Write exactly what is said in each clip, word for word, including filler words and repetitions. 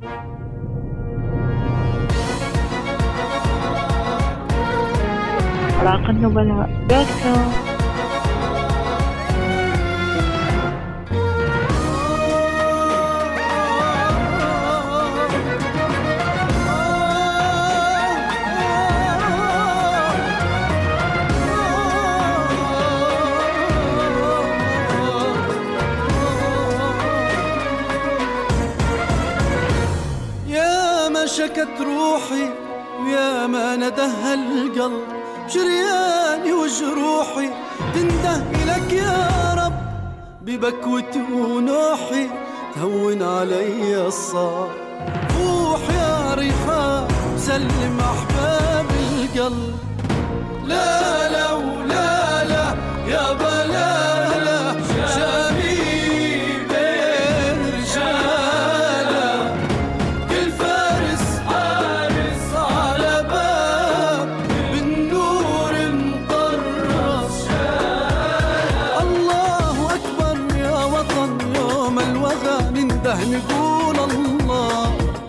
علاقة النبلاء دوت كوم. يا ما شكت روحي ويا ما ندهى القلب شرياني وجروحي تنده إلك يا رب ببكوتي ونوحي تهون علي الصعب. روح يا ريحان سلم أحباب القلب. لا لا ولا لا يا بلالا شامي بين رجالا كل فارس حارس على باب بالنور مطرس. الله أكبر يا وطن يوم الوغى ننده نقول الله.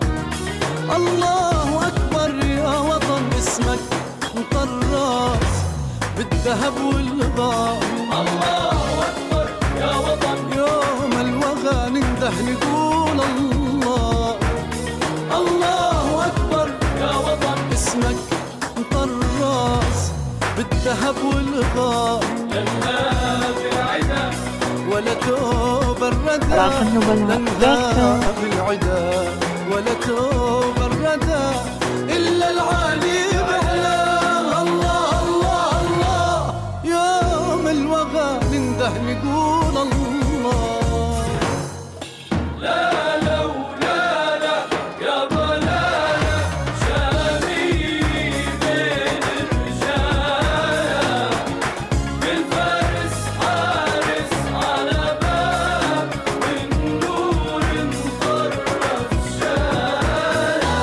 الله أكبر يا وطن اسمك مطرس بالذهب والغار. الله أكبر يا وطن يوم الوغى ننده نقول الله. الله أكبر يا وطن اسمك مطرس بالذهب والغار. لنا بالعدا ولا توب الردى لنا بالعدا ولا توب الردى إلا العالي بأعلاه. الله الله الله يوم الوغى ننده نقول الله. لا لا ولا لا يا ضلالة شامي بين الرجال كل فارس حارس على باب بالنور مطرس شارع.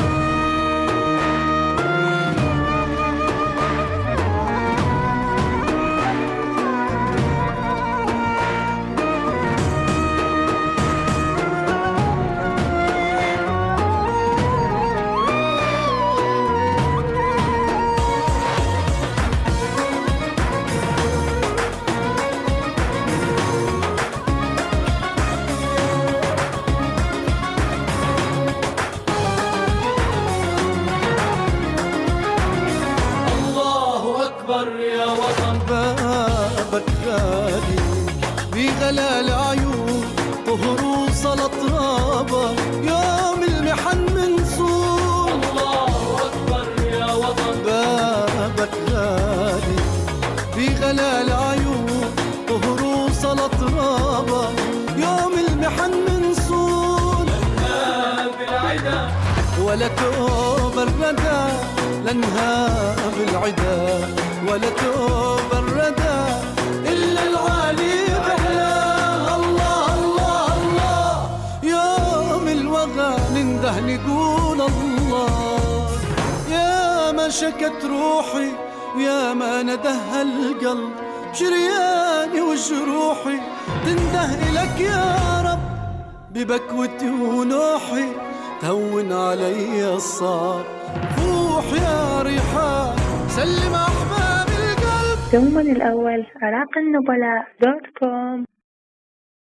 الله أكبر يا وطن بابك غالي بغلا العيون طهر وصل طرابة يوم المحن منصور. الله أكبر يا وطن بابك غالي بغلا العيون طهر وصل طرابة يوم المحن منصور. لنا بالعدا ولا توب الردى لنها بالعدا ولا توب الردى إلا العالي بأعلاه. الله الله الله يوم الوغى ننده نقول الله. يا ما شكت روحي ويا ما ندهى القلب شرياني وجروحي تنده إلك يا رب ببكوتي ونوحي تهون علي الصعب. روح يا ريحان سلم أحباب القلب. دوما الأول علاقة النبلاء دوت كوم.